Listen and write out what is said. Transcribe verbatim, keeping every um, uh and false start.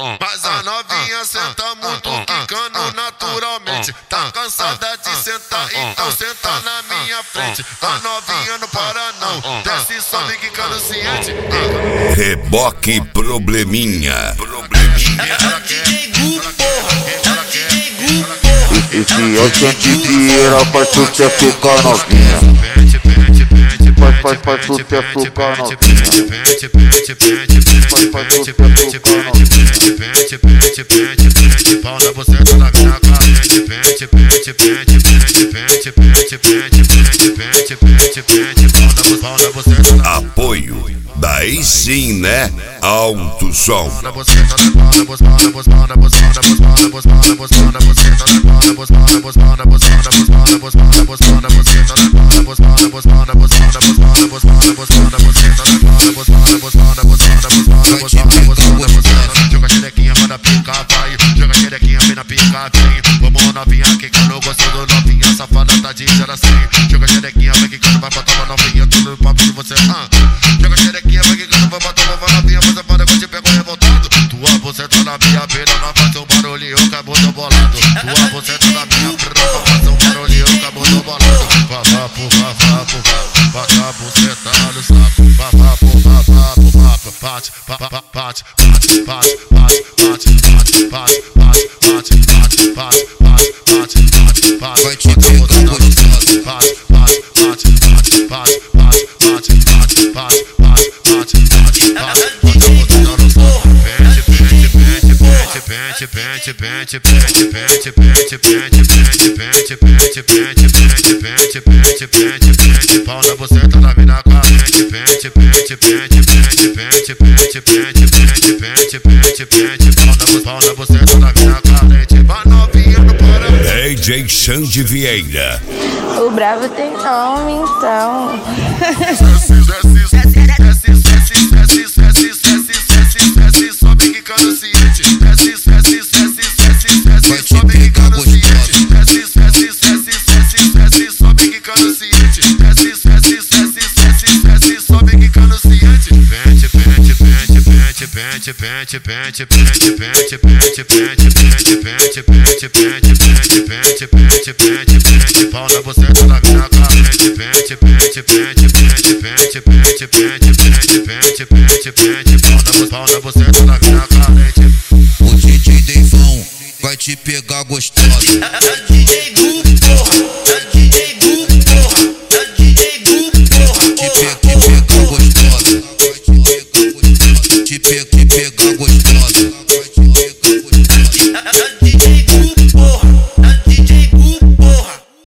Mas a novinha senta muito, quicando naturalmente. Tá cansada de sentar, então senta na minha frente. A novinha não para não, desce, sobe, quicando ciente. Reboque probleminha. Probleminha. Esse é o sentideira, faz sucesso com a novinha. Faz, faz, faz sucesso com a novinha. Faz, faz sucesso com a novinha. Pau na buceta, na minha carente. Pente, pente, pente, pente, pente, pente, pente, pente, pente, pente, pente. Pau na buceta, na Apoio. Daí sim, né? Alto som. na buceta, na pau na buceta, na buceta, na buceta, na buceta, na buceta, na buceta, na buceta, na pau na buceta, na buceta, na buceta, na buceta, na buceta, na buceta, na buceta, na pau na buceta, na buceta, na buceta, na buceta, na buceta, na buceta, na buceta, na buceta, na buceta, na pau na buceta, na buceta, na buceta, na buceta, na buceta, na buceta, na buceta. Joga xerequinha, manda pica, vai. Joga xerequinha, vem na pica, vem. Vamos novinha, quicando, gostando novinha, safada tá de zero a cem. Joga xerequinha, vai quicando, vai botar uma novinha, tudo no papo de você. Joga xerequinha, vai quicando, vai botar uma novinha, você pode que eu te pego revoltado. Tua buceta na minha beira, vai fazer um barulhinho, acabou do bolado. Tua buceta na minha beira, vai fazer um barulhinho, acabou do bolado. Vapo, vapo, vapo, vapo, buceta no saco. Vapo, vapo, vapo, bate, bate, bate, bate, bate, bate, bate, bate, bate, bate, bate, bate, bate, bate, bate. Vai te pegar gostoso. Bate, bate, bate, bate, bate, bate, bate, bate, bate, bate, bate, bate. Pente, pente, pente, pente, pente, pente, pente, pente, pente, pente, pente, pente, pente, pente, pente, pente, pau na buceta na mina carente. Pente, pente, pente, pente, pente, pente, pente, pente, pente, pente, pente, pau na pau na buceta na mina carente. Vai novinha no para. D J Xande Vieira. O bravo tem nome, então. Desce, desce, desce, desce, desce, desce, desce, desce, sobe quicando ciente. Desce, desce, desce, desce, desce, sobe quicando ciente. Desce, desce, desce, desce, desce, sobe quicando ciente. Desce, desce, desce, desce, desce, sobe quicando ciente. Pente, pente, pente, pente, pente, pente, pente, pente, pente, pente, pente, pente, pente, pente, pente, pente, pente, pente, pente, pau na buceta na mina carente. Pente, pente, pente, pente, pente, pente, pente, pente, pente, pente, pente, pau na buceta na mina carente. O D J Deivão vai te pegar gostoso.